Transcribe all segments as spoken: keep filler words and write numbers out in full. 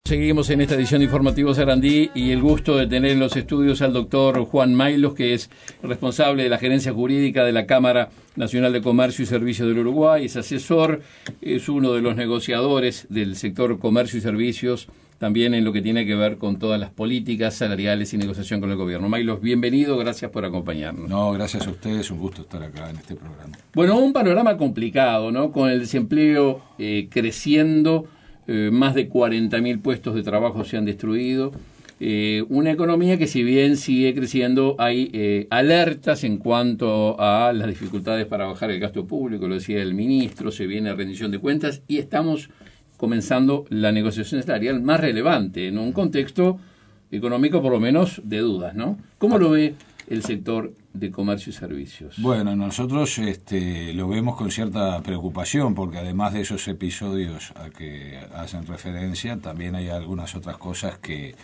Seguimos en esta edición de Informativo Sarandí y el gusto de tener en los estudios al doctor Juan Maylos, que es responsable de la gerencia jurídica de la Cámara Nacional de Comercio y Servicios del Uruguay, es asesor, es uno de los negociadores del sector comercio y servicios, también en lo que tiene que ver con todas las políticas salariales y negociación con el gobierno. Maylos, bienvenido, gracias por acompañarnos. No, gracias a ustedes, un gusto estar acá en este programa. Bueno, un panorama complicado, ¿no? Con el desempleo eh, creciendo. Eh, más de cuarenta mil puestos de trabajo se han destruido, eh, una economía que si bien sigue creciendo, hay eh, alertas en cuanto a las dificultades para bajar el gasto público, lo decía el ministro, se viene rendición de cuentas y estamos comenzando la negociación salarial más relevante en un contexto económico por lo menos de dudas, ¿no? ¿Cómo lo ve el sector de comercio y servicios? Bueno, nosotros este, lo vemos con cierta preocupación porque además de esos episodios a que hacen referencia, también hay algunas otras cosas que,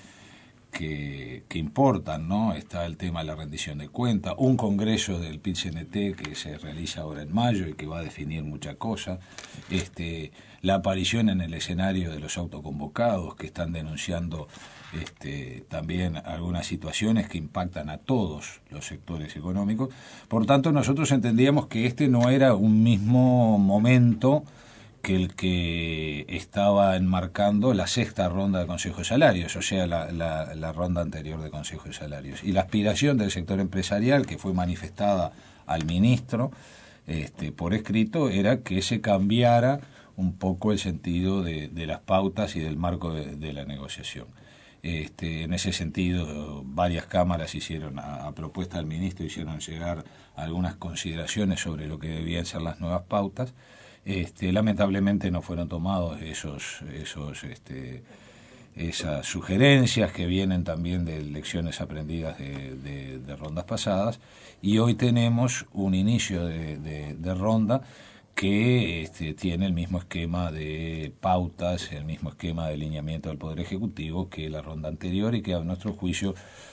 que, que importan, ¿no? Está el tema de la rendición de cuentas, un congreso del P I T C N T que se realiza ahora en mayo y que va a definir muchas cosas, este, la aparición en el escenario de los autoconvocados que están denunciando Este, también algunas situaciones que impactan a todos los sectores económicos. Por tanto, nosotros entendíamos que este no era un mismo momento que el que estaba enmarcando la sexta ronda de Consejo de Salarios, o sea, la, la, la ronda anterior de Consejo de Salarios. Y la aspiración del sector empresarial, que fue manifestada al ministro este, por escrito, era que se cambiara un poco el sentido de, de las pautas y del marco de, de la negociación. Este, en ese sentido, varias cámaras hicieron, a, a propuesta del ministro, hicieron llegar algunas consideraciones sobre lo que debían ser las nuevas pautas. Este, lamentablemente no fueron tomados esos, esos, este, esas sugerencias que vienen también de lecciones aprendidas de, de, de rondas pasadas, y hoy tenemos un inicio de, de, de ronda que este, tiene el mismo esquema de pautas, el mismo esquema de alineamiento del Poder Ejecutivo que la ronda anterior y que a nuestro juicio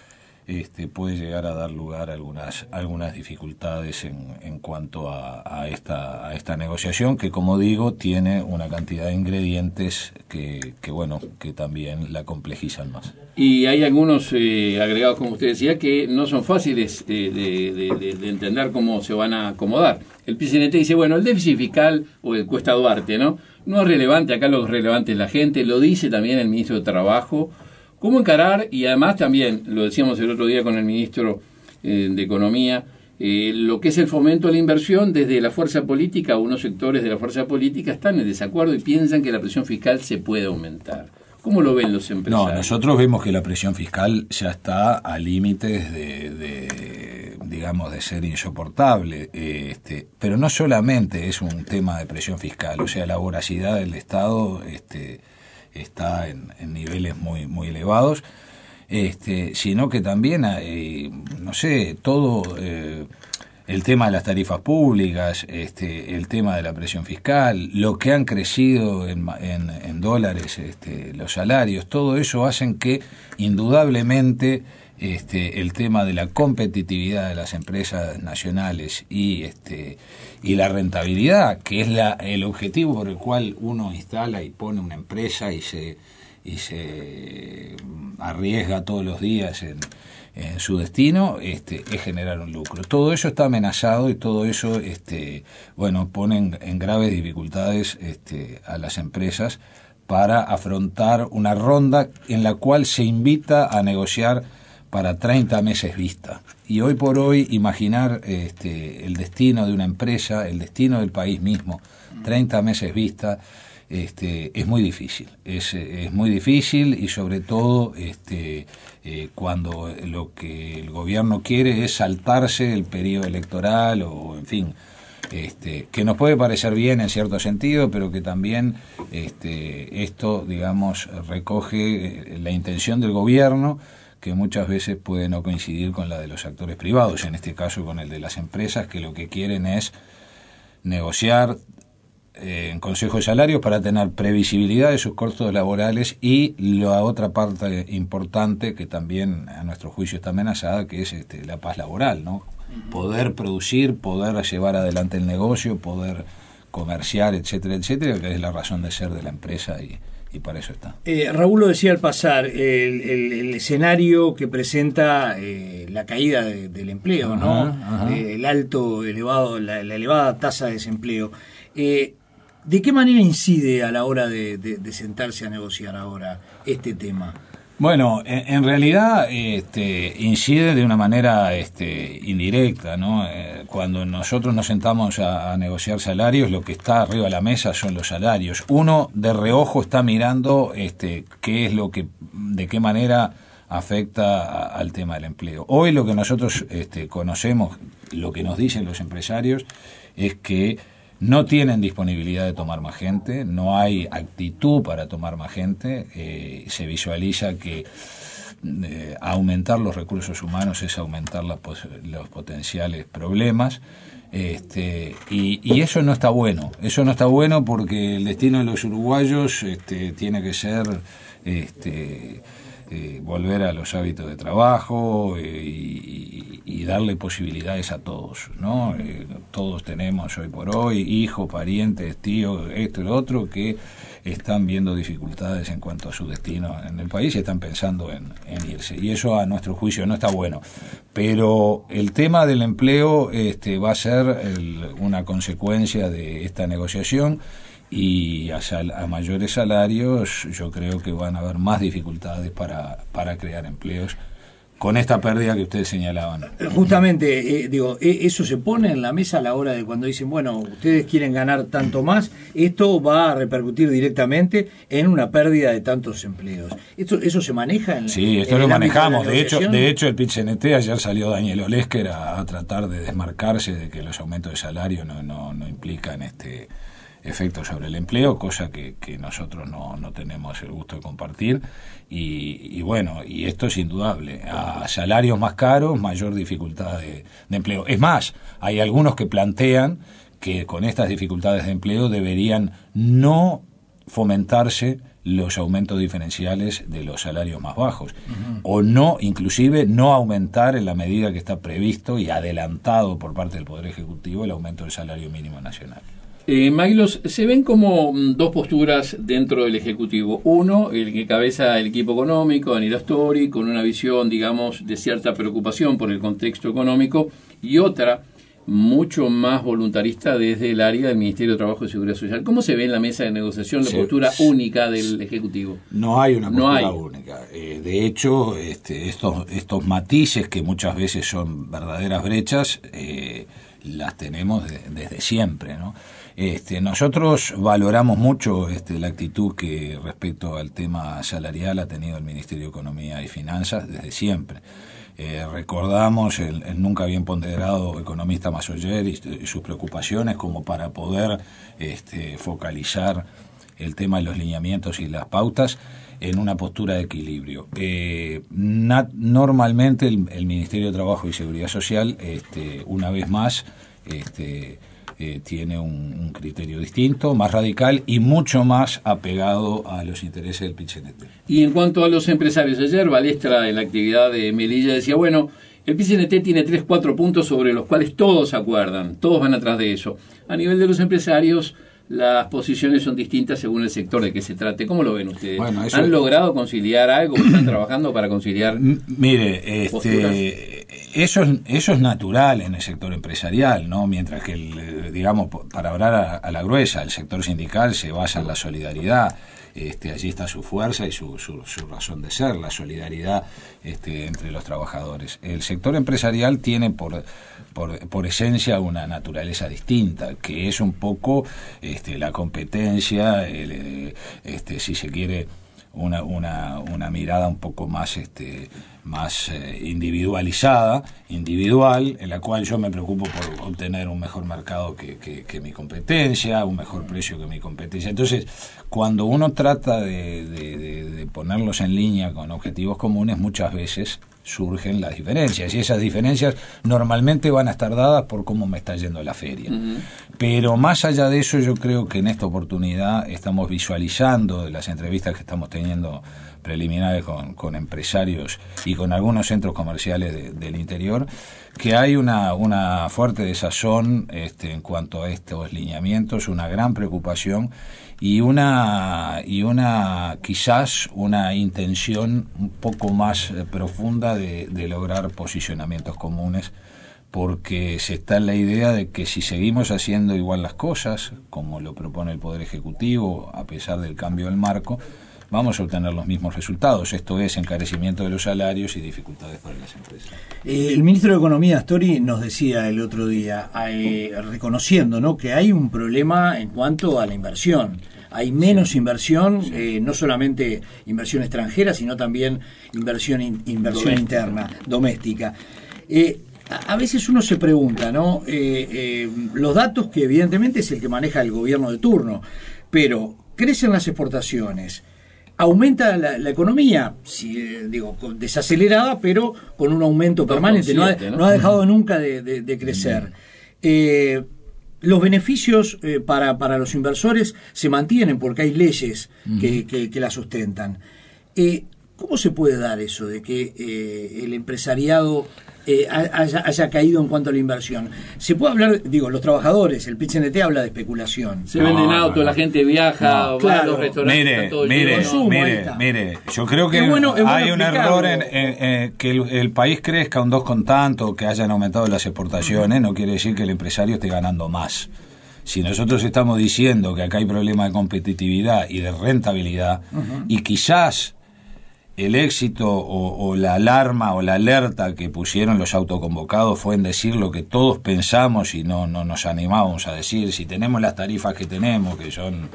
este, puede llegar a dar lugar a algunas, algunas dificultades en, en cuanto a, a, esta, a esta negociación que, como digo, tiene una cantidad de ingredientes que, que, bueno, que también la complejizan más. Y hay algunos eh, agregados, como usted decía, que no son fáciles eh, de, de, de, de entender cómo se van a acomodar. El P I C N T dice, bueno, el déficit fiscal o el Cuesta Duarte, ¿no? No es relevante, acá lo relevante es la gente, lo dice también el ministro de Trabajo. ¿Cómo encarar? Y además también, lo decíamos el otro día con el ministro eh, de Economía, eh, lo que es el fomento a la inversión desde la fuerza política, unos sectores de la fuerza política están en desacuerdo y piensan que la presión fiscal se puede aumentar. ¿Cómo lo ven los empresarios? No, nosotros vemos que la presión fiscal ya está a límites de, de digamos, de ser insoportable. Este, pero no solamente es un tema de presión fiscal, o sea, la voracidad del Estado este, está en, en niveles muy, muy elevados, este, sino que también, eh, no sé, todo... Eh, el tema de las tarifas públicas, este, el tema de la presión fiscal, lo que han crecido en, en, en dólares este, los salarios, todo eso hacen que indudablemente este, el tema de la competitividad de las empresas nacionales y, este, y la rentabilidad, que es la, el objetivo por el cual uno instala y pone una empresa y se, y se arriesga todos los días en en su destino, este, es generar un lucro. Todo eso está amenazado y todo eso, este, bueno, pone en, en graves dificultades este, a las empresas para afrontar una ronda en la cual se invita a negociar para treinta meses vista. Y hoy por hoy imaginar este, el destino de una empresa, el destino del país mismo, treinta meses vista, Este, es muy difícil, es, es muy difícil y sobre todo este, eh, cuando lo que el gobierno quiere es saltarse el periodo electoral o en fin, este, que nos puede parecer bien en cierto sentido, pero que también este, esto, digamos, recoge la intención del gobierno que muchas veces puede no coincidir con la de los actores privados, en este caso con el de las empresas, que lo que quieren es negociar en Consejo de Salarios para tener previsibilidad de sus costos laborales y la otra parte importante que también a nuestro juicio está amenazada, que es este, la paz laboral, ¿no? Poder producir, poder llevar adelante el negocio, poder comerciar, etcétera, etcétera, que es la razón de ser de la empresa y, y para eso está. Eh, Raúl lo decía al pasar, el, el, el escenario que presenta eh, la caída de, del empleo, ajá, ¿no? Ajá. Eh, el alto, elevado, la, la elevada tasa de desempleo. Eh, ¿De qué manera incide a la hora de, de, de sentarse a negociar ahora este tema? Bueno, en, en realidad este, incide de una manera este, indirecta, ¿no? Eh, cuando nosotros nos sentamos a, a negociar salarios, lo que está arriba de la mesa son los salarios. Uno de reojo está mirando este, qué es lo que, de qué manera afecta a, al tema del empleo. Hoy lo que nosotros este, conocemos, lo que nos dicen los empresarios, es que no tienen disponibilidad de tomar más gente, no hay actitud para tomar más gente, eh, se visualiza que eh, aumentar los recursos humanos es aumentar la, los potenciales problemas, este, y, y eso no está bueno, eso no está bueno porque el destino de los uruguayos este, tiene que ser este, eh, volver a los hábitos de trabajo eh, y, y darle posibilidades a todos, ¿no? Eh, todos tenemos hoy por hoy hijos, parientes, tíos, esto y lo otro, que están viendo dificultades en cuanto a su destino en el país y están pensando en, en irse. Y eso a nuestro juicio no está bueno. Pero el tema del empleo este, va a ser el, una consecuencia de esta negociación. Y a, sal, a mayores salarios yo creo que van a haber más dificultades para, para crear empleos con esta pérdida que ustedes señalaban. Justamente, eh, digo, eso se pone en la mesa a la hora de cuando dicen, bueno, ustedes quieren ganar tanto más, esto va a repercutir directamente en una pérdida de tantos empleos. ¿Esto, eso se maneja en Sí, esto en lo el manejamos. De, de hecho, de hecho, el P I C N T, ayer salió Daniel Olesker a, a tratar de desmarcarse de que los aumentos de salario no, no, no implican este efectos sobre el empleo, cosa que, que nosotros no, no tenemos el gusto de compartir, y, y bueno, y esto es indudable, a salarios más caros, mayor dificultad de, de empleo. Es más, hay algunos que plantean que con estas dificultades de empleo deberían no fomentarse los aumentos diferenciales de los salarios más bajos, uh-huh. o no, inclusive no aumentar en la medida que está previsto y adelantado por parte del Poder Ejecutivo el aumento del salario mínimo nacional. Eh, Maglos, se ven como dos posturas dentro del Ejecutivo. Uno, el que cabeza el equipo económico, Daniel Astori, con una visión, digamos, de cierta preocupación por el contexto económico, y otra, mucho más voluntarista desde el área del Ministerio de Trabajo y Seguridad Social. ¿Cómo se ve en la mesa de negociación la sí, postura sí. única del Ejecutivo? No hay una postura no hay. única. Eh, de hecho, este, estos, estos matices que muchas veces son verdaderas brechas, eh, las tenemos de, desde siempre, ¿no? Este, nosotros valoramos mucho este, la actitud que respecto al tema salarial ha tenido el Ministerio de Economía y Finanzas desde siempre. Eh, recordamos el, el nunca bien ponderado economista Massoyer y, y sus preocupaciones como para poder este, focalizar el tema de los lineamientos y las pautas en una postura de equilibrio. Eh, nat, normalmente el, el Ministerio de Trabajo y Seguridad Social, este, una vez más, este, Eh, tiene un, un criterio distinto, más radical y mucho más apegado a los intereses del P I C N T. Y en cuanto a los empresarios, ayer Balestra en la actividad de Melilla decía, bueno, el P I C N T tiene tres, cuatro puntos sobre los cuales todos se acuerdan, todos van atrás de eso. A nivel de los empresarios, las posiciones son distintas según el sector de que se trate. ¿Cómo lo ven ustedes? Bueno, eso... ¿Han logrado conciliar algo? ¿Están trabajando para conciliar? Mire, este, eso, es, eso es natural en el sector empresarial, ¿no? Mientras que, el, digamos, para hablar a, a la gruesa, el sector sindical se basa en la solidaridad. Este, allí está su fuerza y su, su, su razón de ser, la solidaridad este, entre los trabajadores. El sector empresarial tiene por, por, por esencia una naturaleza distinta, que es un poco este, la competencia, el, este, si se quiere, una, una, una mirada un poco más este más eh, individualizada, individual, en la cual yo me preocupo por obtener un mejor mercado que, que, que mi competencia, un mejor precio que mi competencia. Entonces, cuando uno trata de, de, de, de ponerlos en línea con objetivos comunes, muchas veces surgen las diferencias, y esas diferencias normalmente van a estar dadas por cómo me está yendo la feria. Uh-huh. Pero más allá de eso, yo creo que en esta oportunidad estamos visualizando de las entrevistas que estamos teniendo preliminares con, con empresarios y con algunos centros comerciales de, del interior, que hay una, una fuerte desazón este, en cuanto a estos lineamientos, una gran preocupación y una, y una quizás una intención un poco más eh, profunda de, de lograr posicionamientos comunes, porque se está en la idea de que si seguimos haciendo igual las cosas, como lo propone el Poder Ejecutivo, a pesar del cambio del marco, vamos a obtener los mismos resultados, esto es encarecimiento de los salarios y dificultades para las empresas. Eh, el ministro de Economía, Astori, nos decía el otro día, eh, reconociendo, ¿no?, que hay un problema en cuanto a la inversión. Hay menos sí. inversión, sí. Eh, no solamente inversión extranjera, sino también inversión, in, inversión doméstica. interna, doméstica. Eh, a, a veces uno se pregunta, ¿no?, eh, eh, los datos que evidentemente es el que maneja el gobierno de turno, pero crecen las exportaciones, aumenta la, la economía, si, eh, digo, desacelerada, pero con un aumento permanente, no ha, ¿no? no ha dejado nunca de, de, de crecer. Eh, los beneficios eh, para, para los inversores se mantienen porque hay leyes que, que, que la sustentan. Eh, ¿Cómo se puede dar eso de que eh, el empresariado eh, haya, haya caído en cuanto a la inversión? Se puede hablar, digo, los trabajadores, el P I C N T habla de especulación. Se no, venden autos, no, la gente viaja, no, va claro, a los restaurantes. Mire, todo mire, consumo, mire, mire, yo creo que bueno, bueno hay un error en, en, en que el, el país crezca un dos con tanto, que hayan aumentado las exportaciones, no quiere decir que el empresario esté ganando más. Si nosotros estamos diciendo que acá hay problemas de competitividad y de rentabilidad, uh-huh. y quizás el éxito o, o la alarma o la alerta que pusieron los autoconvocados fue en decir lo que todos pensamos y no, no nos animábamos a decir, si tenemos las tarifas que tenemos, que son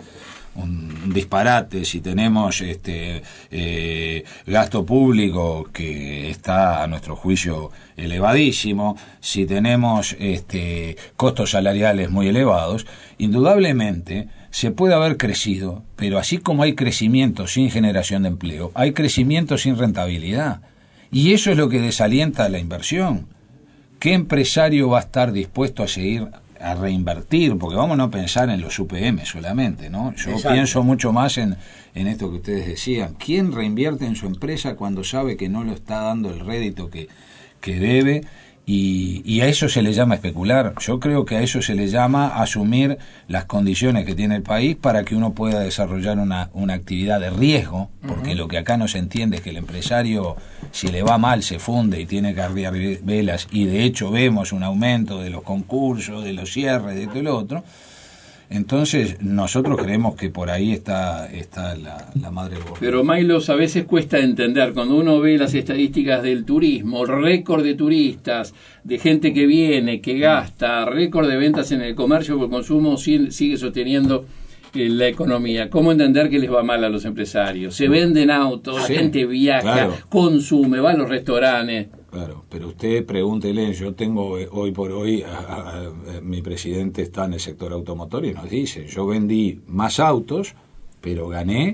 un disparate, si tenemos este eh, gasto público que está a nuestro juicio elevadísimo, si tenemos este costos salariales muy elevados, indudablemente se puede haber crecido, pero así como hay crecimiento sin generación de empleo, hay crecimiento sin rentabilidad, y eso es lo que desalienta la inversión. ¿Qué empresario va a estar dispuesto a seguir a reinvertir? Porque vamos a no pensar en los U P M solamente, ¿no? Yo Exacto. pienso mucho más en, en esto que ustedes decían. ¿Quién reinvierte en su empresa cuando sabe que no lo está dando el rédito que, que debe? Y, y a eso se le llama especular. Yo creo que a eso se le llama asumir las condiciones que tiene el país para que uno pueda desarrollar una, una actividad de riesgo, porque uh-huh. lo que acá no se entiende es que el empresario, si le va mal, se funde y tiene que arriar velas, y de hecho vemos un aumento de los concursos, de los cierres, de todo lo otro. Entonces nosotros creemos que por ahí está está la, la madre del borde. Pero Maylos, a veces cuesta entender, cuando uno ve las estadísticas del turismo, récord de turistas, de gente que viene, que gasta, récord de ventas en el comercio, porque el consumo sigue sosteniendo eh, la economía. ¿Cómo entender que les va mal a los empresarios? Se venden autos, sí, la gente viaja, claro, consume, va a los restaurantes. Claro, pero usted pregúntele, yo tengo hoy por hoy, a, a, a, mi presidente está en el sector automotor y nos dice, yo vendí más autos, pero gané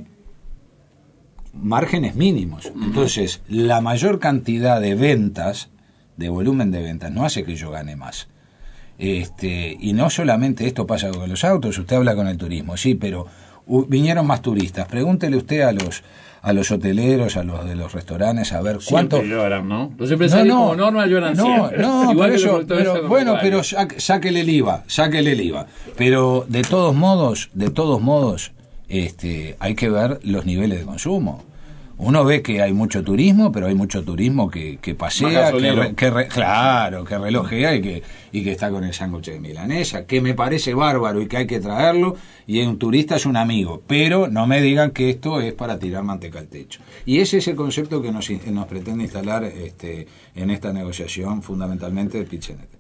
márgenes mínimos. Entonces, la mayor cantidad de ventas, de volumen de ventas, no hace que yo gane más. Este, y no solamente esto pasa con los autos, usted habla con el turismo, sí, pero uh, vinieron más turistas. Pregúntele usted a los a los hoteleros, a los de los restaurantes, a ver cuánto siempre lloran, ¿no? Los empresarios no, no, como norma lloran no, siempre. No, igual que eso, pero, bueno, pero sáquele el I V A, sáquele el I V A. Pero de todos modos, de todos modos, este, hay que ver los niveles de consumo. Uno ve que hay mucho turismo, pero hay mucho turismo que, que pasea, que, re, que re, claro, que relojea y que, y que está con el sándwich de milanesa, que me parece bárbaro y que hay que traerlo, y un turista es un amigo, pero no me digan que esto es para tirar manteca al techo. Y ese es el concepto que nos, nos pretende instalar este, en esta negociación, fundamentalmente el P I C N T.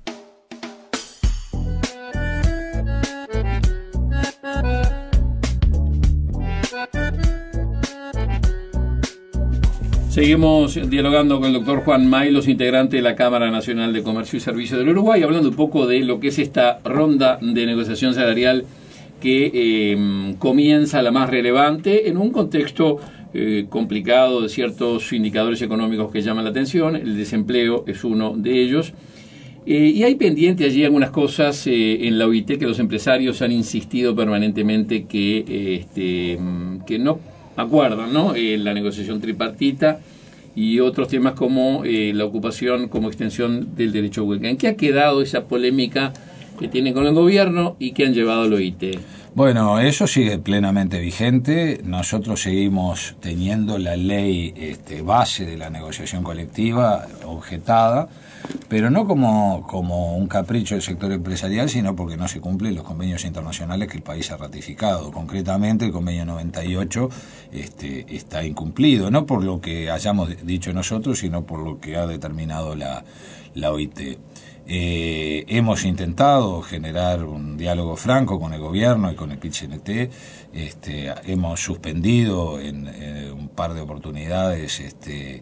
Seguimos dialogando con el doctor Juan Maylos, integrante de la Cámara Nacional de Comercio y Servicio del Uruguay, hablando un poco de lo que es esta ronda de negociación salarial que eh, comienza, la más relevante, en un contexto eh, complicado de ciertos indicadores económicos que llaman la atención. El desempleo es uno de ellos. Eh, y hay pendiente allí algunas cosas eh, en la O I T que los empresarios han insistido permanentemente que, eh, este, que no acuerdan, ¿no? Eh, la negociación tripartita y otros temas como eh, la ocupación como extensión del derecho a huelga. ¿En qué ha quedado esa polémica que tienen con el gobierno y que han llevado al O I T? Bueno, eso sigue plenamente vigente. Nosotros seguimos teniendo la ley este, base de la negociación colectiva objetada, pero no como, como un capricho del sector empresarial, sino porque no se cumplen los convenios internacionales que el país ha ratificado. Concretamente, el convenio noventa y ocho este, está incumplido, no por lo que hayamos dicho nosotros, sino por lo que ha determinado la, la O I T. Eh, hemos intentado generar un diálogo franco con el gobierno y con el P I T C N T. Este, hemos suspendido en eh, un par de oportunidades este,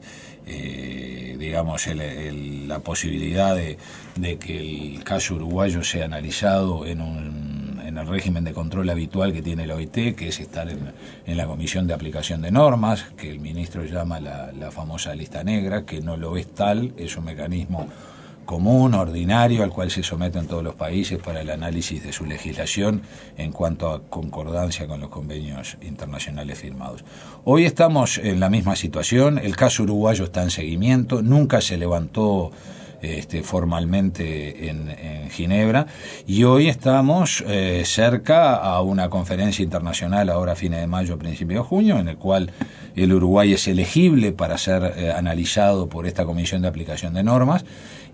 eh, digamos el, el, la posibilidad de, de que el caso uruguayo sea analizado en un en el régimen de control habitual que tiene la O I T, que es estar en, en la comisión de aplicación de normas, que el ministro llama la, la famosa lista negra, que no lo es tal, es un mecanismo común, ordinario, al cual se someten todos los países para el análisis de su legislación en cuanto a concordancia con los convenios internacionales firmados. Hoy estamos en la misma situación, el caso uruguayo está en seguimiento, nunca se levantó este, formalmente en, en Ginebra, y hoy estamos eh, cerca a una conferencia internacional ahora a fines de mayo, principio de junio, en el cual el Uruguay es elegible para ser eh, analizado por esta comisión de aplicación de normas.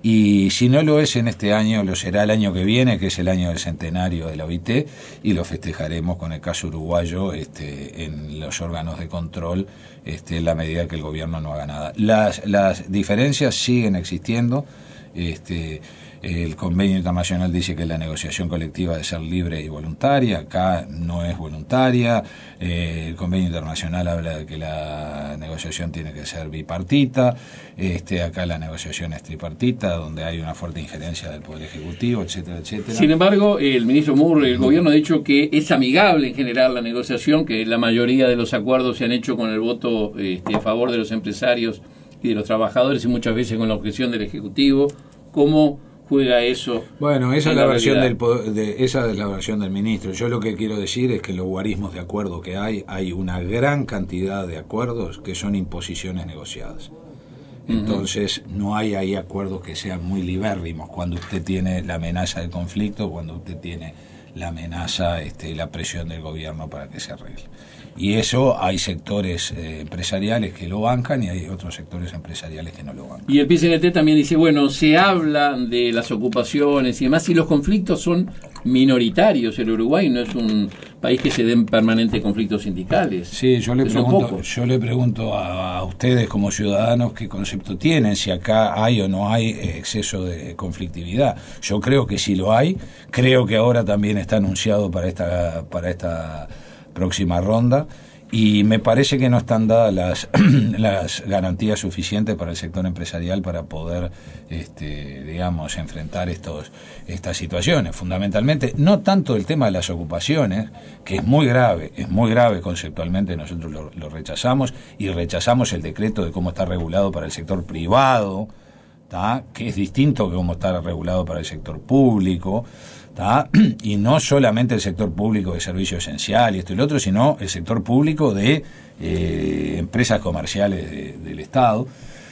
Y si no lo es en este año, lo será el año que viene, que es el año del centenario de la O I T, y lo festejaremos con el caso uruguayo este, en los órganos de control, este, en la medida que el gobierno no haga nada. Las, las diferencias siguen existiendo. Este, el convenio internacional dice que la negociación colectiva debe ser libre y voluntaria, acá no es voluntaria. Eh, el convenio internacional habla de que la negociación tiene que ser bipartita, este, acá la negociación es tripartita, donde hay una fuerte injerencia del Poder Ejecutivo, etcétera, etcétera. Sin embargo, el ministro Moore, el gobierno ha dicho que es amigable en general la negociación, que la mayoría de los acuerdos se han hecho con el voto este, a favor de los empresarios y de los trabajadores y muchas veces con la objeción del Ejecutivo. ¿Cómo juega eso? Bueno, esa es la, la versión del de, esa es la versión del ministro. Yo lo que quiero decir es que los guarismos de acuerdo que hay, hay una gran cantidad de acuerdos que son imposiciones negociadas. Entonces, uh-huh. no hay ahí acuerdos que sean muy libérrimos cuando usted tiene la amenaza del conflicto, cuando usted tiene la amenaza y este, la presión del gobierno para que se arregle. Y eso hay sectores eh, empresariales que lo bancan y hay otros sectores empresariales que no lo bancan. Y el P C N T también dice, bueno, se habla de las ocupaciones y demás, y los conflictos son minoritarios. El Uruguay no es un país que se den permanentes conflictos sindicales. Sí, yo le pregunto, yo le pregunto a, a ustedes como ciudadanos qué concepto tienen, si acá hay o no hay exceso de conflictividad. Yo creo que sí lo hay, creo que ahora también está anunciado para esta para esta próxima ronda, y me parece que no están dadas las, las garantías suficientes para el sector empresarial para poder, este, digamos, enfrentar estos estas situaciones. Fundamentalmente, no tanto el tema de las ocupaciones, que es muy grave, es muy grave conceptualmente, nosotros lo, lo rechazamos, y rechazamos el decreto de cómo está regulado para el sector privado, ¿tá? Que es distinto que cómo está regulado para el sector público, ¿tá? Y no solamente el sector público de servicio esencial y esto y lo otro, sino el sector público de eh, empresas comerciales de, del Estado.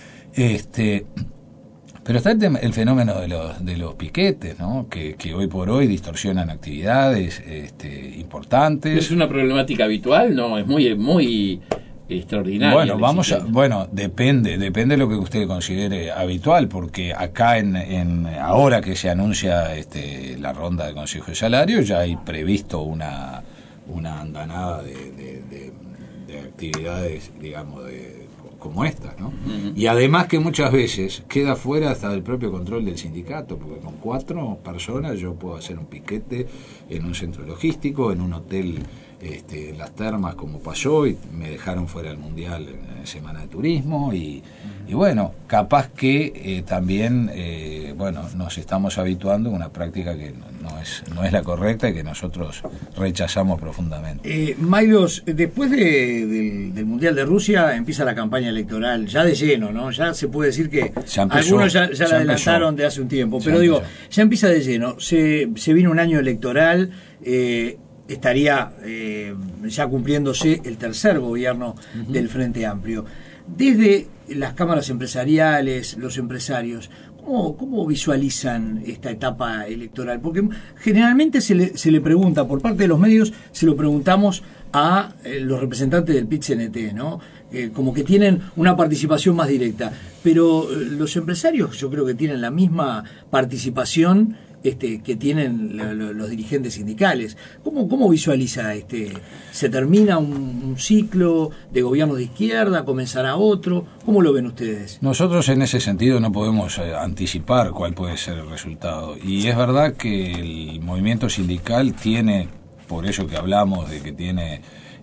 Este, pero está el, tema, el fenómeno de los, de los piquetes, ¿no? Que, que hoy por hoy distorsionan actividades este, importantes. ¿Es una problemática habitual? No, es muy... muy... extraordinaria. Bueno, vamos a, bueno, depende, depende de lo que usted considere habitual, porque acá en, en ahora que se anuncia este, la ronda de Consejo de Salario, ya hay previsto una una andanada de, de, de, de actividades, digamos, de, como estas, ¿no? Uh-huh. Y además que muchas veces queda fuera hasta del propio control del sindicato, porque con cuatro personas yo puedo hacer un piquete en un centro logístico, en un hotel, este, en las termas, como pasó, y me dejaron fuera del Mundial en, en Semana de Turismo, y, y bueno, capaz que eh, también, eh, bueno, nos estamos habituando a una práctica que no, no, es, no es la correcta y que nosotros rechazamos profundamente. Eh, Mayros, después de, del, del Mundial de Rusia empieza la campaña electoral ya de lleno, ¿no? Ya se puede decir que ya empezó, algunos ya, ya, ya la adelantaron empezó. de hace un tiempo, pero ya digo, empezó. ya empieza de lleno, se, se viene un año electoral. eh, estaría eh, ya cumpliéndose el tercer gobierno uh-huh. del Frente Amplio. Desde las cámaras empresariales, los empresarios, ¿cómo, cómo visualizan esta etapa electoral? Porque generalmente se le, se le pregunta, por parte de los medios, se lo preguntamos a eh, los representantes del P I T C N T, ¿no? Eh, como que tienen una participación más directa. Pero eh, los empresarios yo creo que tienen la misma participación este, que tienen la, la, los dirigentes sindicales. ¿Cómo, cómo visualiza este? ¿Se termina un, un ciclo de gobierno de izquierda? ¿Comenzará otro? ¿Cómo lo ven ustedes? Nosotros en ese sentido no podemos eh, anticipar cuál puede ser el resultado. Y es verdad que el movimiento sindical tiene, por eso que hablamos de que tiene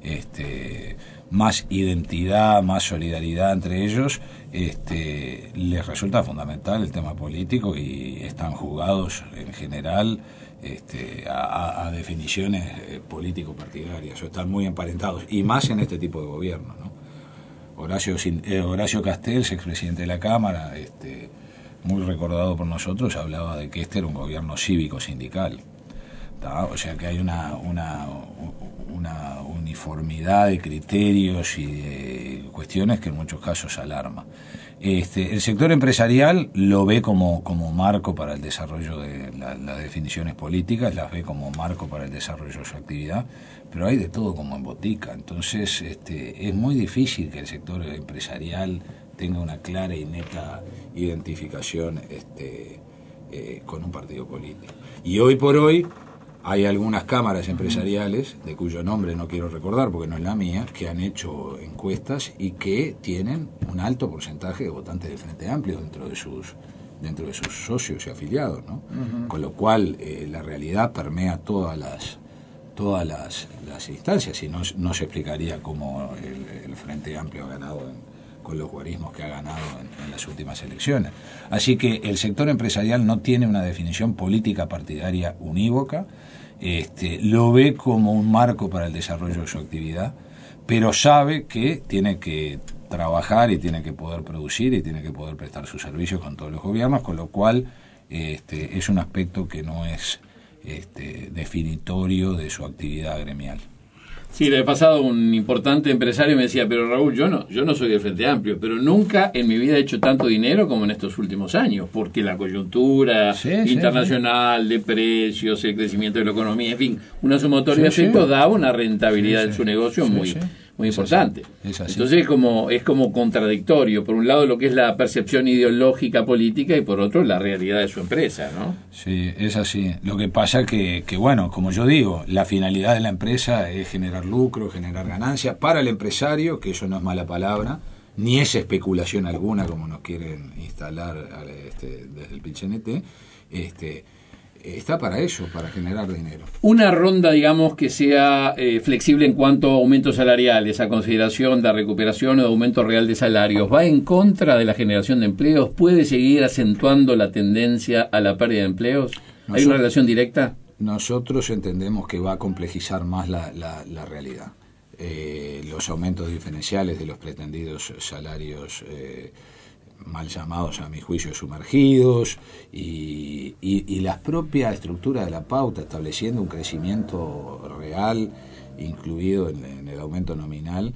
este, más identidad, más solidaridad entre ellos, este, les resulta fundamental el tema político y están jugados en general este, a, a definiciones eh, político-partidarias, o están muy emparentados, y más en este tipo de gobierno, ¿no? Horacio, eh, Horacio Castells, expresidente de la Cámara, este, muy recordado por nosotros, hablaba de que este era un gobierno cívico-sindical. O sea que hay una, una, una uniformidad de criterios y de cuestiones que en muchos casos alarma. Este, el sector empresarial lo ve como, como marco para el desarrollo de la, las definiciones políticas, las ve como marco para el desarrollo de su actividad, pero hay de todo como en botica. Entonces este, es muy difícil que el sector empresarial tenga una clara y neta identificación este, eh, con un partido político. Y hoy por hoy hay algunas cámaras empresariales, de cuyo nombre no quiero recordar porque no es la mía, que han hecho encuestas y que tienen un alto porcentaje de votantes del Frente Amplio dentro de sus dentro de sus socios y afiliados, ¿no? Uh-huh. Con lo cual eh, la realidad permea todas las todas las, las instancias y no, no se explicaría cómo el, el Frente Amplio ha ganado en, con los guarismos que ha ganado en, en las últimas elecciones. Así que el sector empresarial no tiene una definición política partidaria unívoca. Este, lo ve como un marco para el desarrollo de su actividad, pero sabe que tiene que trabajar y tiene que poder producir y tiene que poder prestar sus servicios con todos los gobiernos, con lo cual este, es un aspecto que no es este, definitorio de su actividad gremial. Sí, le he pasado un importante empresario me decía, pero Raúl, yo no, yo no soy del Frente Amplio, pero nunca en mi vida he hecho tanto dinero como en estos últimos años, porque la coyuntura sí, internacional sí, sí. de precios, el crecimiento de la economía, en fin, una sumatoria de efectos sí. da una rentabilidad sí, sí. en su negocio sí, muy, sí. muy es importante. Así, es así. Entonces es como, es como contradictorio, por un lado lo que es la percepción ideológica política y por otro la realidad de su empresa, ¿no? Sí, es así. Lo que pasa que, que bueno, como yo digo, la finalidad de la empresa es generar lucro, generar ganancia para el empresario, que eso no es mala palabra, ni es especulación alguna como nos quieren instalar este, desde el P I T C N T, este está para eso, para generar dinero. Una ronda, digamos, que sea eh, flexible en cuanto a aumentos salariales, a consideración de recuperación o de aumento real de salarios, ¿va en contra de la generación de empleos? ¿Puede seguir acentuando la tendencia a la pérdida de empleos? ¿Hay nosotros, una relación directa? Nosotros entendemos que va a complejizar más la, la, la realidad. Eh, los aumentos diferenciales de los pretendidos salarios eh, mal llamados a mi juicio sumergidos y, y, y la propia estructura de la pauta estableciendo un crecimiento real incluido en, en el aumento nominal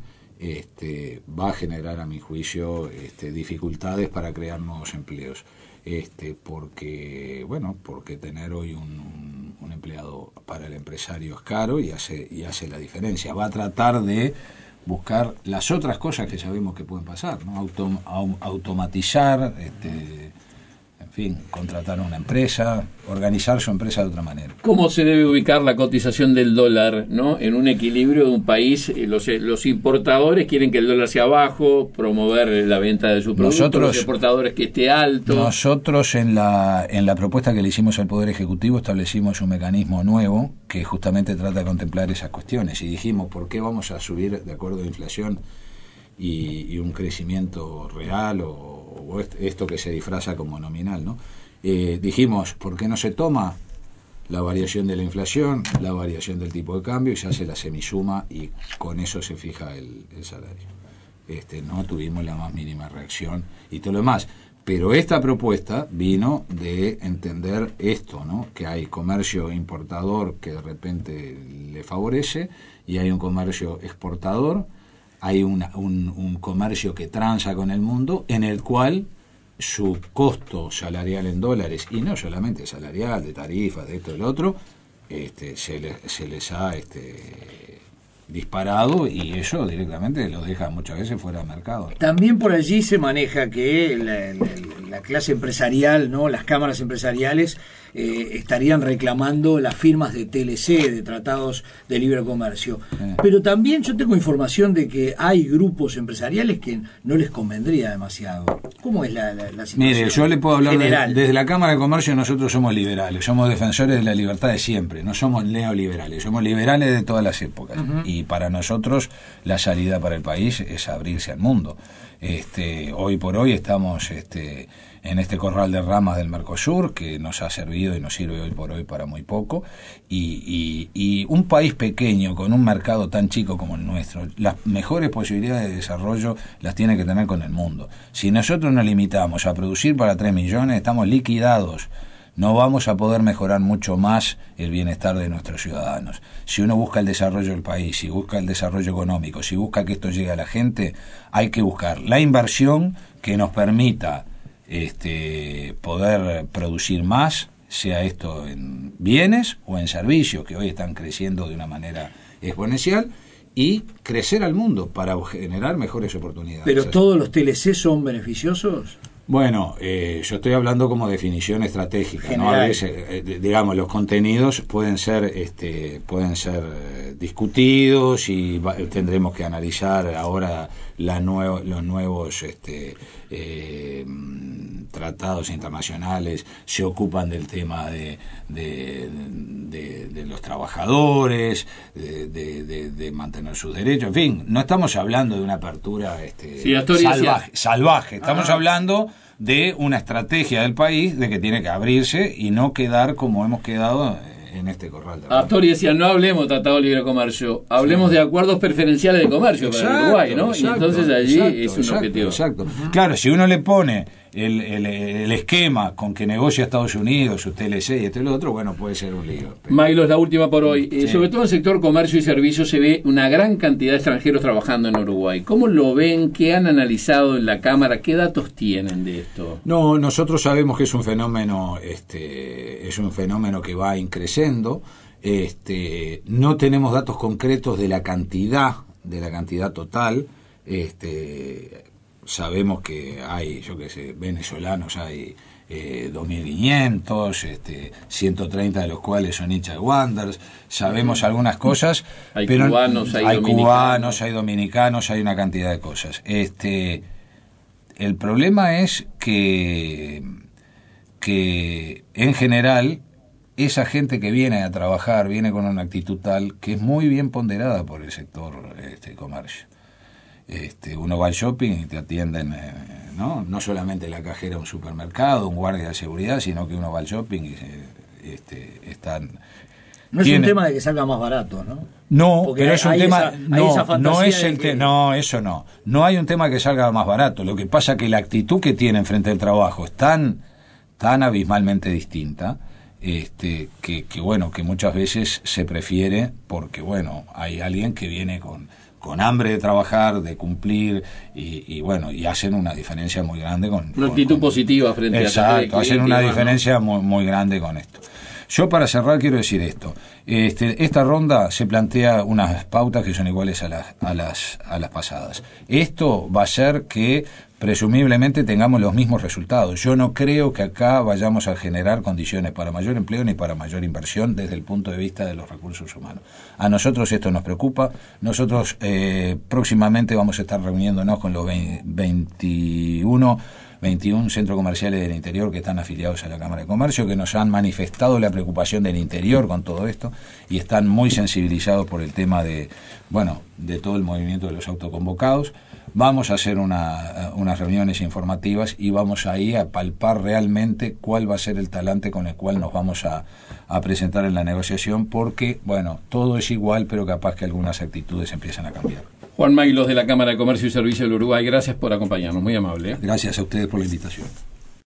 este, va a generar a mi juicio este, dificultades para crear nuevos empleos este, porque bueno porque tener hoy un, un, un empleado para el empresario es caro y hace, y hace la diferencia. Va a tratar de buscar las otras cosas que sabemos que pueden pasar, ¿no? Autom- au- automatizar, este, en fin, contratar a una empresa, organizar su empresa de otra manera. ¿Cómo se debe ubicar la cotización del dólar, ¿no? En un equilibrio de un país? Los, los importadores quieren que el dólar sea bajo, promover la venta de sus productos, nosotros, los exportadores que esté alto. Nosotros en la, en la propuesta que le hicimos al Poder Ejecutivo establecimos un mecanismo nuevo que justamente trata de contemplar esas cuestiones y dijimos, ¿por qué vamos a subir de acuerdo a inflación y, y un crecimiento real o, o esto que se disfraza como nominal, ¿no? Eh, dijimos, ¿por qué no se toma la variación de la inflación, la variación del tipo de cambio y se hace la semisuma y con eso se fija el, el salario? Este, no tuvimos la más mínima reacción y todo lo demás. Pero esta propuesta vino de entender esto, ¿no? Que hay comercio importador que de repente le favorece y hay un comercio exportador, hay una, un, un comercio que transa con el mundo en el cual su costo salarial en dólares, y no solamente salarial, de tarifas, de esto y lo otro, este, se, le, se les ha este, disparado y eso directamente lo deja muchas veces fuera de mercado. También por allí se maneja que la, la, la clase empresarial, ¿no? Las cámaras empresariales eh, estarían reclamando las firmas de T L C, de tratados de libre comercio. Eh. Pero también yo tengo información de que hay grupos empresariales que no les convendría demasiado. ¿Cómo es la, la, la situación? Mire, yo le puedo hablar de, desde la Cámara de Comercio. Nosotros somos liberales, somos defensores de la libertad de siempre, no somos neoliberales, somos liberales de todas las épocas. Uh-huh. Y para nosotros la salida para el país es abrirse al mundo. Este, hoy por hoy estamos este, en este corral de ramas del Mercosur, que nos ha servido y nos sirve hoy por hoy para muy poco, y, y, y un país pequeño con un mercado tan chico como el nuestro, las mejores posibilidades de desarrollo las tiene que tener con el mundo. Si nosotros nos limitamos a producir para tres millones, estamos liquidados. No vamos a poder mejorar mucho más el bienestar de nuestros ciudadanos. Si uno busca el desarrollo del país, si busca el desarrollo económico, si busca que esto llegue a la gente, hay que buscar la inversión que nos permita este, poder producir más, sea esto en bienes o en servicios, que hoy están creciendo de una manera exponencial, y crecer al mundo para generar mejores oportunidades. ¿Pero todos los T L C son beneficiosos? Bueno, eh, yo estoy hablando como definición estratégica, ¿no? A veces, eh, digamos, los contenidos pueden ser, este, pueden ser eh, discutidos y va, tendremos que analizar ahora la nuevo, los nuevos, este, eh, tratados internacionales se ocupan del tema de, de, de, de los trabajadores, de, de, de, de mantener sus derechos, en fin, no estamos hablando de una apertura este, sí, salvaje, salvaje, estamos ah. hablando de una estrategia del país de que tiene que abrirse y no quedar como hemos quedado en este corral. Astori decía, no hablemos de tratado de libre comercio, hablemos sí. de acuerdos preferenciales de comercio exacto, para Uruguay, ¿no? Exacto, y entonces allí exacto, es un exacto, objetivo. Exacto. Uh-huh. Claro, si uno le pone el, el, el esquema con que negocia Estados Unidos, su T L C y esto y lo otro, bueno, puede ser un lío. Pero... Mailos, la última por hoy. Sí. Eh, sobre todo en el sector comercio y servicios se ve una gran cantidad de extranjeros trabajando en Uruguay. ¿Cómo lo ven? ¿Qué han analizado en la Cámara? ¿Qué datos tienen de esto? No, nosotros sabemos que es un fenómeno, este, es un fenómeno que va increciendo. Este, no tenemos datos concretos de la cantidad, de la cantidad total. Este, sabemos que hay, yo qué sé, venezolanos hay eh, dos mil quinientos, este, ciento treinta de los cuales son hinchas de Wanderers. Sabemos algunas cosas, hay pero cubanos, hay, hay dominicanos. cubanos, hay dominicanos, hay una cantidad de cosas. Este, el problema es que, que en general esa gente que viene a trabajar viene con una actitud tal que es muy bien ponderada por el sector este, comercio. Este, uno va al shopping y te atienden, eh, ¿no? No solamente la cajera de un supermercado, un guardia de seguridad, sino que uno va al shopping y eh, este, están... No es tiene... un tema de que salga más barato, ¿no? No, porque pero es un tema... Esa, no, no es el que... te, no, eso no. No hay un tema que salga más barato. Lo que pasa es que la actitud que tienen frente al trabajo es tan, tan abismalmente distinta... Este, que, que bueno, que muchas veces se prefiere porque bueno, hay alguien que viene con, con hambre de trabajar, de cumplir y, y bueno, y hacen una diferencia muy grande con... Una actitud con, positiva frente exacto, a... Exacto, hacen una más, diferencia ¿no? muy, muy grande con esto. Yo para cerrar quiero decir esto, este, esta ronda se plantea unas pautas que son iguales a las, a las, a las pasadas. Esto va a hacer que presumiblemente tengamos los mismos resultados. Yo no creo que acá vayamos a generar condiciones para mayor empleo ni para mayor inversión desde el punto de vista de los recursos humanos. A nosotros esto nos preocupa. Nosotros eh, próximamente vamos a estar reuniéndonos con los veintiuno centros comerciales del interior que están afiliados a la Cámara de Comercio, que nos han manifestado la preocupación del interior con todo esto y están muy sensibilizados por el tema de, bueno, de todo el movimiento de los autoconvocados. Vamos a hacer una, unas reuniones informativas y vamos ahí a palpar realmente cuál va a ser el talante con el cual nos vamos a, a presentar en la negociación, porque, bueno, todo es igual, pero capaz que algunas actitudes empiezan a cambiar. Juan Mailos, de la Cámara de Comercio y Servicios del Uruguay, gracias por acompañarnos, muy amable. Gracias a ustedes por la invitación.